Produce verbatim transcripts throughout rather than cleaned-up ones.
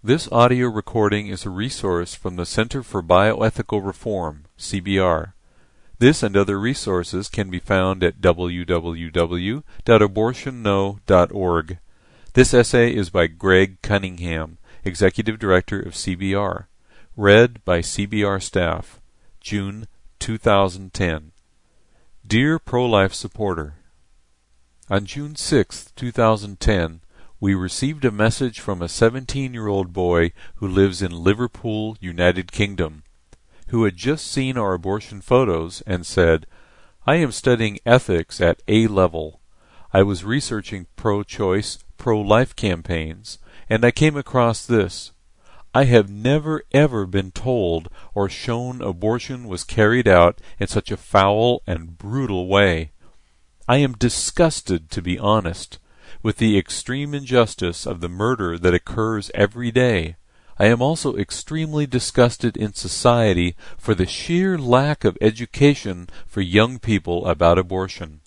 This audio recording is a resource from the Center for Bioethical Reform, C B R. This and other resources can be found at w w w dot abortion know dot org. This essay is by Greg Cunningham, Executive Director of C B R. Read by C B R staff. June two thousand ten. Dear Pro-Life Supporter, on June sixth, two thousand ten, we received a message from a seventeen-year-old boy who lives in Liverpool, United Kingdom, who had just seen our abortion photos and said, "I am studying ethics at A level. I was researching pro-choice, pro-life campaigns, and I came across this. I have never ever been told or shown abortion was carried out in such a foul and brutal way. I am disgusted, to be honest, with the extreme injustice of the murder that occurs every day. I am also extremely disgusted in society for the sheer lack of education for young people about abortion.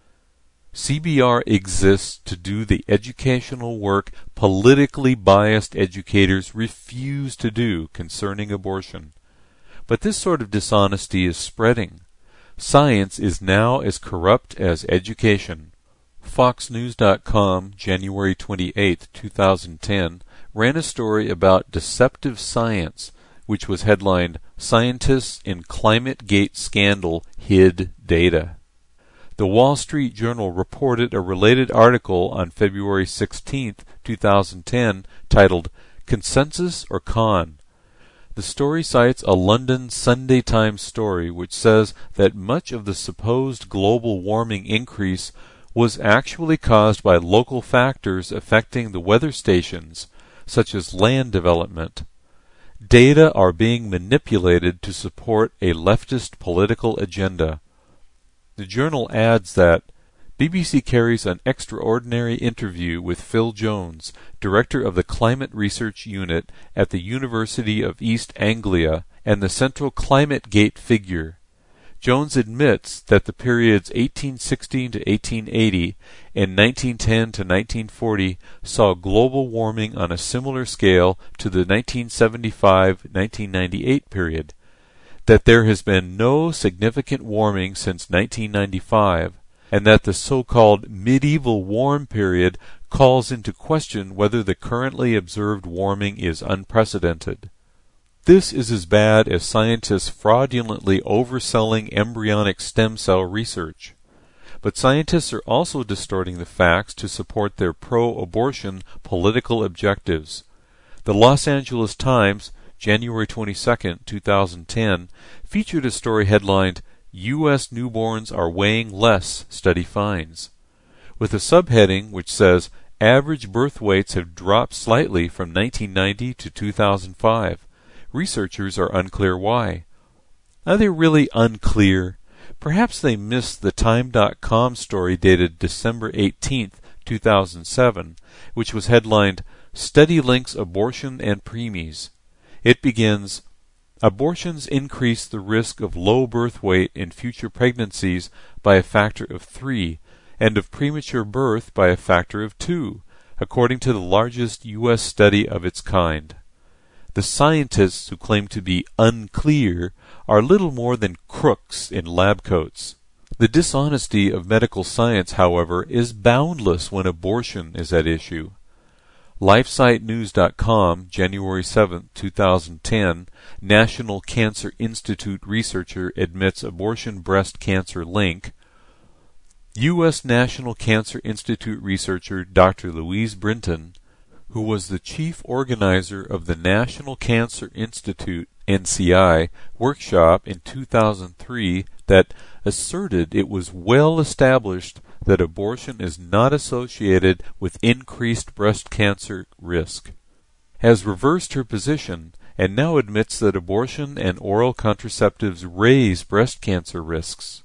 C B R exists to do the educational work politically biased educators refuse to do concerning abortion. But this sort of dishonesty is spreading. Science is now as corrupt as education. Fox News dot com, January twenty-eighth, two thousand ten, ran a story about deceptive science, which was headlined, "Scientists in ClimateGate Scandal Hid Data." The Wall Street Journal reported a related article on February sixteenth, two thousand ten, titled, "Consensus or Con?" The story cites a London Sunday Times story which says that much of the supposed global warming increase was actually caused by local factors affecting the weather stations, such as land development. Data are being manipulated to support a leftist political agenda. The journal adds that B B C carries an extraordinary interview with Phil Jones, director of the Climate Research Unit at the University of East Anglia and the central ClimateGate figure. Jones admits that the periods eighteen sixteen to eighteen eighty and nineteen ten to nineteen forty saw global warming on a similar scale to the nineteen seventy-five to nineteen ninety-eight period, that there has been no significant warming since nineteen ninety-five, and that the so-called medieval warm period calls into question whether the currently observed warming is unprecedented. This is as bad as scientists fraudulently overselling embryonic stem cell research. But scientists are also distorting the facts to support their pro-abortion political objectives. The Los Angeles Times, January twenty-second, two thousand ten, featured a story headlined, "U S Newborns Are Weighing Less, Study Finds," with a subheading which says, "Average birth weights have dropped slightly from nineteen ninety to two thousand five. Researchers are unclear why." Are they really unclear? Perhaps they missed the Time dot com story dated December eighteenth, two thousand seven, which was headlined, "Study Links Abortion and Preemies." It begins, "Abortions increase the risk of low birth weight in future pregnancies by a factor of three, and of premature birth by a factor of two, according to the largest U S study of its kind." The scientists who claim to be unclear are little more than crooks in lab coats. The dishonesty of medical science, however, is boundless when abortion is at issue. LifeSite News dot com, January seventh, two thousand ten, National Cancer Institute researcher admits abortion breast cancer link. U S National Cancer Institute researcher Doctor Louise Brinton, who was the chief organizer of the National Cancer Institute N C I workshop in two thousand three that asserted it was well established that abortion is not associated with increased breast cancer risk, has reversed her position and now admits that abortion and oral contraceptives raise breast cancer risks.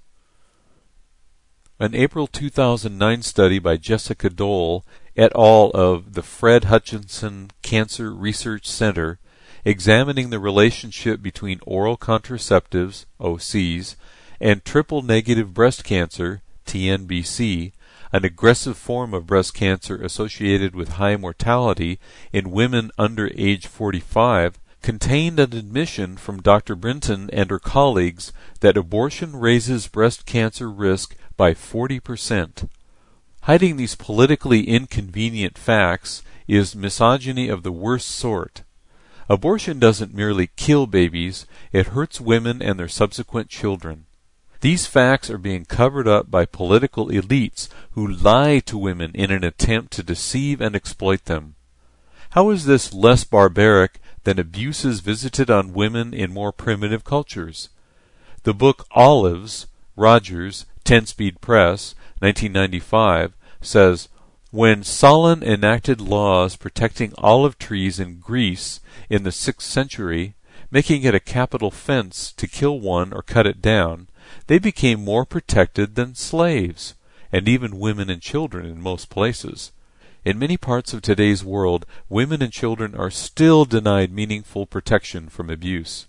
An April two thousand nine study by Jessica Dole et al. Of the Fred Hutchinson Cancer Research Center, examining the relationship between oral contraceptives, O Cs, and triple-negative breast cancer, T N B C, an aggressive form of breast cancer associated with high mortality in women under age forty-five, contained an admission from Doctor Brinton and her colleagues that abortion raises breast cancer risk by forty percent. Hiding these politically inconvenient facts is misogyny of the worst sort. Abortion doesn't merely kill babies, it hurts women and their subsequent children. These facts are being covered up by political elites who lie to women in an attempt to deceive and exploit them. How is this less barbaric than abuses visited on women in more primitive cultures? The book Olives, Rogers, ten-Speed Press, nineteen ninety-five, says, when Solon enacted laws protecting olive trees in Greece in the sixth century, making it a capital offense to kill one or cut it down, they became more protected than slaves, and even women and children in most places. In many parts of today's world, women and children are still denied meaningful protection from abuse.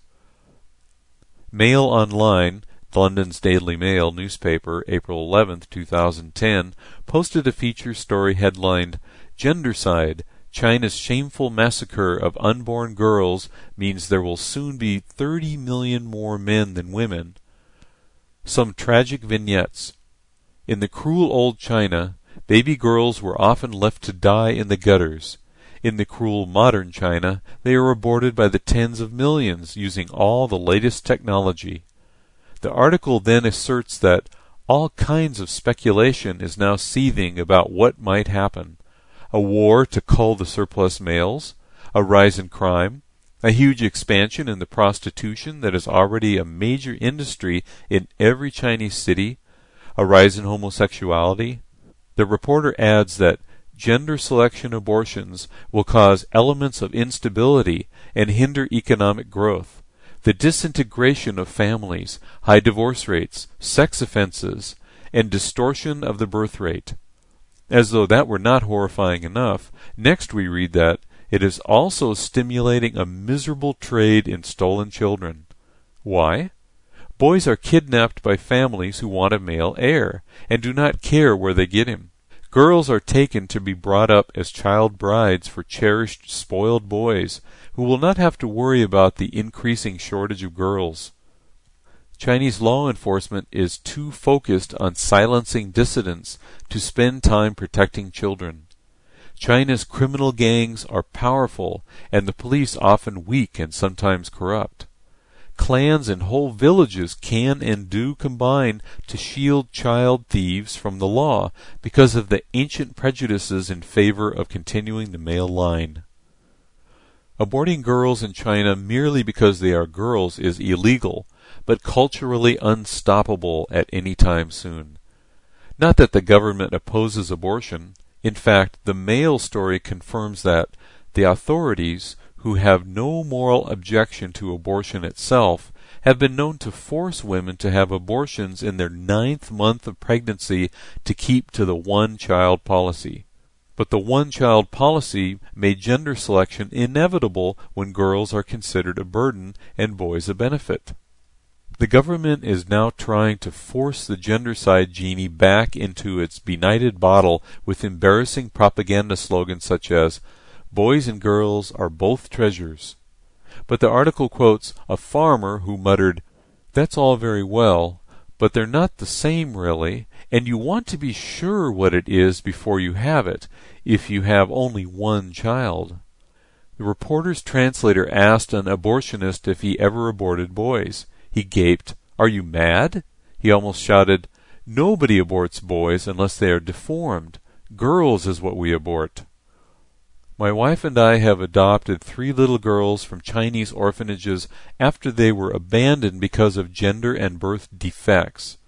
Mail Online, London's Daily Mail newspaper, April eleventh, two thousand ten, posted a feature story headlined, Gendercide, China's shameful massacre of unborn girls means there will soon be thirty million more men than women. Some tragic vignettes. In the cruel old China, baby girls were often left to die in the gutters. In the cruel modern China, they are aborted by the tens of millions using all the latest technology. The article then asserts that all kinds of speculation is now seething about what might happen. A war to cull the surplus males, a rise in crime, a huge expansion in the prostitution that is already a major industry in every Chinese city, a rise in homosexuality. The reporter adds that gender selection abortions will cause elements of instability and hinder economic growth, the disintegration of families, high divorce rates, sex offenses, and distortion of the birth rate. As though that were not horrifying enough, next we read that it is also stimulating a miserable trade in stolen children. Why? Boys are kidnapped by families who want a male heir, and do not care where they get him. Girls are taken to be brought up as child brides for cherished, spoiled boys, who will not have to worry about the increasing shortage of girls. Chinese law enforcement is too focused on silencing dissidents to spend time protecting children. China's criminal gangs are powerful, and the police often weak and sometimes corrupt. Clans and whole villages can and do combine to shield child thieves from the law because of the ancient prejudices in favor of continuing the male line. Aborting girls in China merely because they are girls is illegal, but culturally unstoppable at any time soon. Not that the government opposes abortion. In fact, the Mail story confirms that the authorities, who have no moral objection to abortion itself, have been known to force women to have abortions in their ninth month of pregnancy to keep to the one-child policy. But the one-child policy made gender selection inevitable when girls are considered a burden and boys a benefit. The government is now trying to force the gendercide genie back into its benighted bottle with embarrassing propaganda slogans such as, boys and girls are both treasures. But the article quotes a farmer who muttered, that's all very well, but they're not the same really, and you want to be sure what it is before you have it, if you have only one child. The reporter's translator asked an abortionist if he ever aborted boys. He gaped, are you mad? He almost shouted, nobody aborts boys unless they are deformed. Girls is what we abort. My wife and I have adopted three little girls from Chinese orphanages after they were abandoned because of gender and birth defects.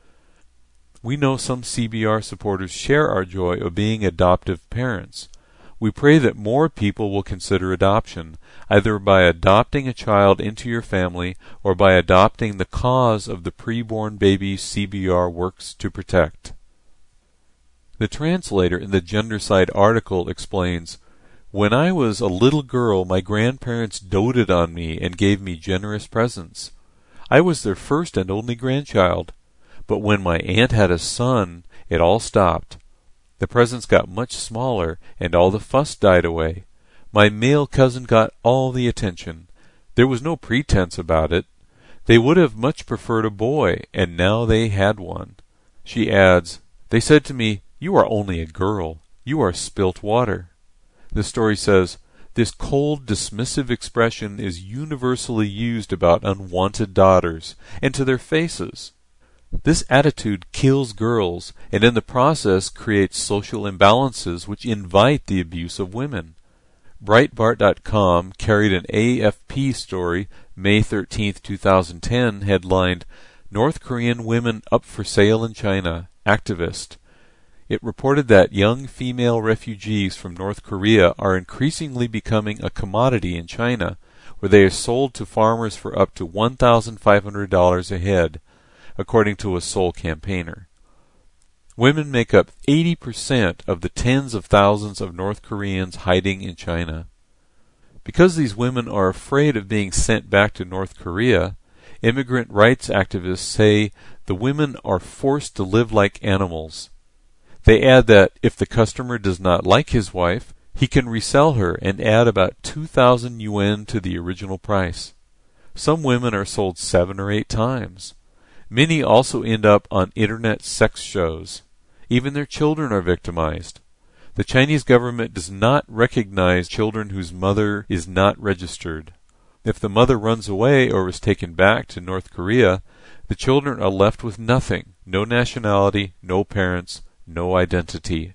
We know some C B R supporters share our joy of being adoptive parents. We pray that more people will consider adoption, either by adopting a child into your family or by adopting the cause of the preborn baby C B R works to protect. The translator in the Gendercide article explains, when I was a little girl, my grandparents doted on me and gave me generous presents. I was their first and only grandchild. But when my aunt had a son, it all stopped. The presents got much smaller, and all the fuss died away. My male cousin got all the attention. There was no pretense about it. They would have much preferred a boy, and now they had one. She adds, "They said to me, 'You are only a girl. You are spilt water.'" The story says, "This cold, dismissive expression is universally used about unwanted daughters, and to their faces. This attitude kills girls, and in the process creates social imbalances which invite the abuse of women." Breitbart dot com carried an A F P story, May thirteenth, two thousand ten, headlined, "North Korean Women Up for Sale in China, Activist." It reported that young female refugees from North Korea are increasingly becoming a commodity in China, where they are sold to farmers for up to one thousand five hundred dollars a head, according to a Seoul campaigner. Women make up eighty percent of the tens of thousands of North Koreans hiding in China. Because these women are afraid of being sent back to North Korea, immigrant rights activists say the women are forced to live like animals. They add that if the customer does not like his wife, he can resell her and add about two thousand yuan to the original price. Some women are sold seven or eight times. Many also end up on internet sex shows. Even their children are victimized. The Chinese government does not recognize children whose mother is not registered. If the mother runs away or is taken back to North Korea, the children are left with nothing, no nationality, no parents, no identity.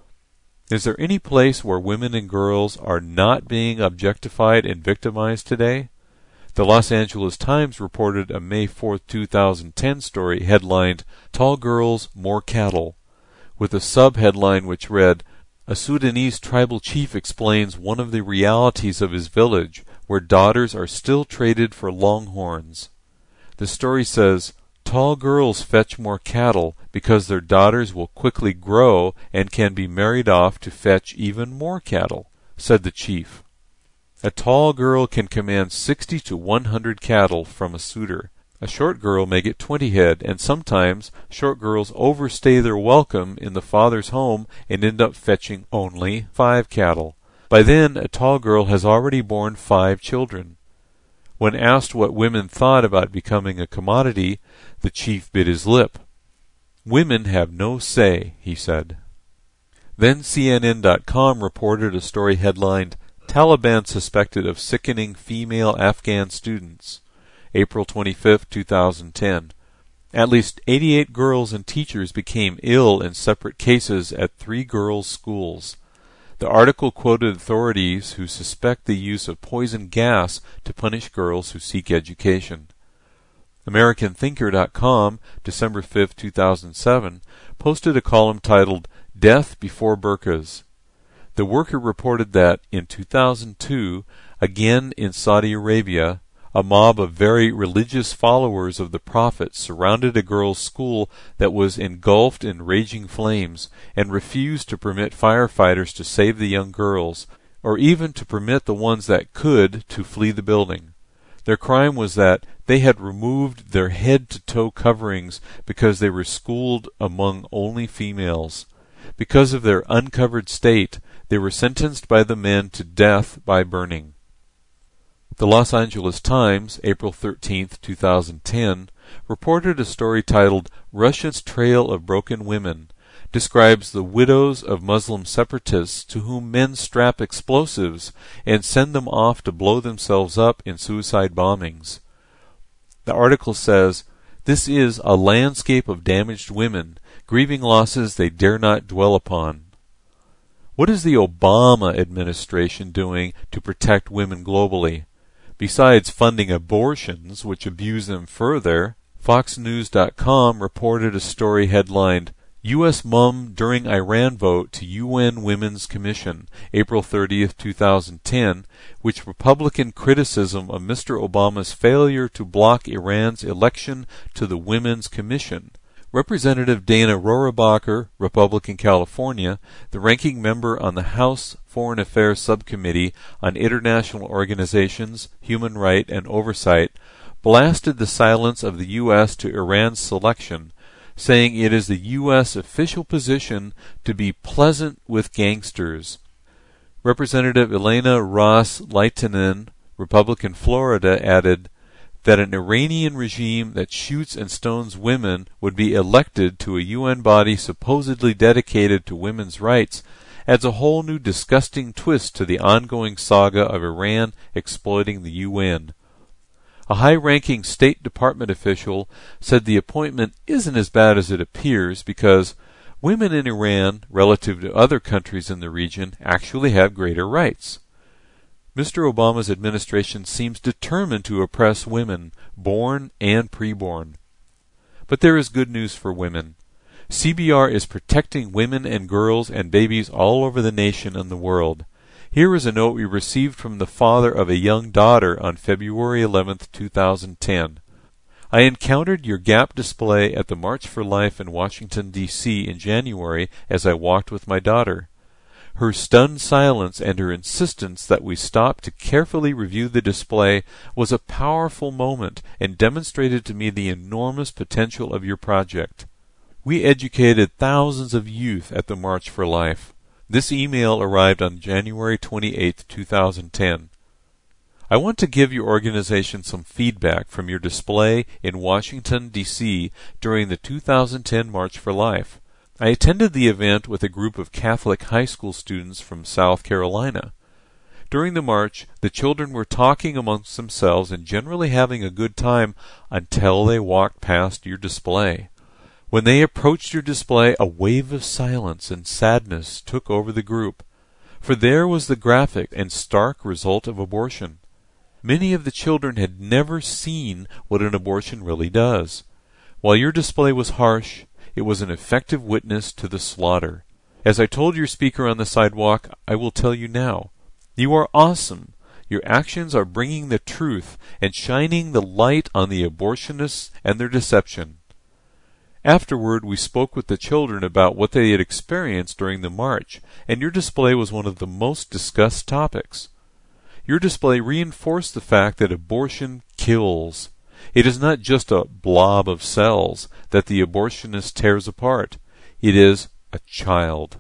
Is there any place where women and girls are not being objectified and victimized today? The Los Angeles Times reported a May fourth, two thousand ten story headlined, "Tall Girls, More Cattle," with a sub-headline which read, "A Sudanese tribal chief explains one of the realities of his village, where daughters are still traded for longhorns." The story says, "Tall girls fetch more cattle because their daughters will quickly grow and can be married off to fetch even more cattle," said the chief. A tall girl can command sixty to one hundred cattle from a suitor. A short girl may get twenty head, and sometimes short girls overstay their welcome in the father's home and end up fetching only five cattle. By then, a tall girl has already borne five children. When asked what women thought about becoming a commodity, the chief bit his lip. "Women have no say," he said. Then C N N dot com reported a story headlined, "Taliban Suspected of Sickening Female Afghan Students," April twenty-fifth, two thousand ten. At least eighty-eight girls and teachers became ill in separate cases at three girls' schools. The article quoted authorities who suspect the use of poison gas to punish girls who seek education. American Thinker dot com, December fifth, two thousand seven, posted a column titled, "Death Before Burqas." The worker reported that in two thousand two, again in Saudi Arabia, a mob of very religious followers of the Prophet surrounded a girls' school that was engulfed in raging flames and refused to permit firefighters to save the young girls, or even to permit the ones that could to flee the building. Their crime was that they had removed their head-to-toe coverings because they were schooled among only females. Because of their uncovered state, they were sentenced by the men to death by burning. The Los Angeles Times, April thirteenth, two thousand ten, reported a story titled, "Russia's Trail of Broken Women," describes the widows of Muslim separatists to whom men strap explosives and send them off to blow themselves up in suicide bombings. The article says, "This is a landscape of damaged women, grieving losses they dare not dwell upon." What is the Obama administration doing to protect women globally? Besides funding abortions, which abuse them further, Fox News dot com reported a story headlined, "U S Mum During Iran Vote to U N Women's Commission," April thirtieth, two thousand ten, which Republican criticism of Mister Obama's failure to block Iran's election to the Women's Commission. Representative Dana Rohrabacher, Republican California, the ranking member on the House Foreign Affairs Subcommittee on International Organizations, Human Rights, and Oversight, blasted the silence of the U S to Iran's selection, saying it is the U S official position to be pleasant with gangsters. Representative Elena Ros-Lehtinen, Republican Florida, added that an Iranian regime that shoots and stones women would be elected to a U N body supposedly dedicated to women's rights adds a whole new disgusting twist to the ongoing saga of Iran exploiting the U N. A high-ranking State Department official said the appointment isn't as bad as it appears because women in Iran, relative to other countries in the region, actually have greater rights. Mister Obama's administration seems determined to oppress women, born and preborn. But there is good news for women. C B R is protecting women and girls and babies all over the nation and the world. Here is a note we received from the father of a young daughter on February eleventh, two thousand ten. I encountered your GAP display at the March for Life in Washington, D C in January as I walked with my daughter. Her stunned silence and her insistence that we stop to carefully review the display was a powerful moment and demonstrated to me the enormous potential of your project. We educated thousands of youth at the March for Life. This email arrived on January twenty-eighth, two thousand ten. I want to give your organization some feedback from your display in Washington, D C during the two thousand ten March for Life. I attended the event with a group of Catholic high school students from South Carolina. During the march, the children were talking amongst themselves and generally having a good time until they walked past your display. When they approached your display, a wave of silence and sadness took over the group, for there was the graphic and stark result of abortion. Many of the children had never seen what an abortion really does. While your display was harsh, it was an effective witness to the slaughter. As I told your speaker on the sidewalk, I will tell you now. You are awesome. Your actions are bringing the truth and shining the light on the abortionists and their deception. Afterward, we spoke with the children about what they had experienced during the march, and your display was one of the most discussed topics. Your display reinforced the fact that abortion kills. It is not just a blob of cells that the abortionist tears apart. It is a child.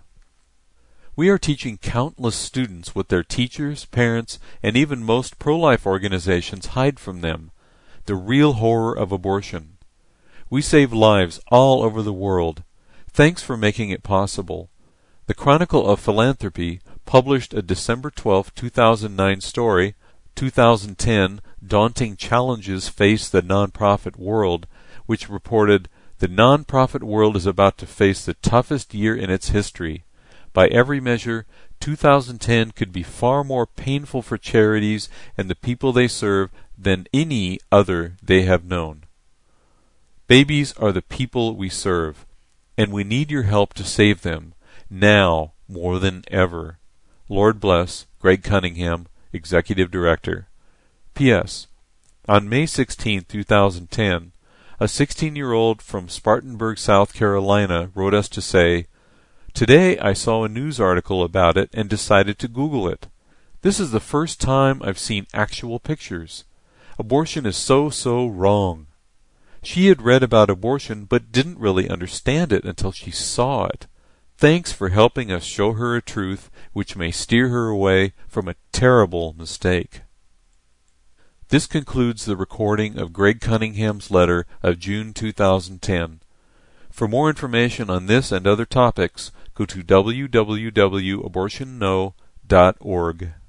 We are teaching countless students what their teachers, parents, and even most pro-life organizations hide from them: the real horror of abortion. We save lives all over the world. Thanks for making it possible. The Chronicle of Philanthropy published a December twelfth, two thousand nine story, two thousand ten Daunting Challenges Face the Nonprofit World, which reported, the nonprofit world is about to face the toughest year in its history. By every measure, two thousand ten could be far more painful for charities and the people they serve than any other they have known. Babies are the people we serve, and we need your help to save them, now more than ever. Lord bless, Greg Cunningham, Executive Director. P S. On May sixteenth, two thousand ten, a sixteen-year-old from Spartanburg, South Carolina, wrote us to say, "Today I saw a news article about it and decided to Google it. This is the first time I've seen actual pictures. Abortion is so, so wrong." She had read about abortion but didn't really understand it until she saw it. Thanks for helping us show her a truth which may steer her away from a terrible mistake. This concludes the recording of Greg Cunningham's letter of June two thousand ten. For more information on this and other topics, go to w w w dot abortion no dot org.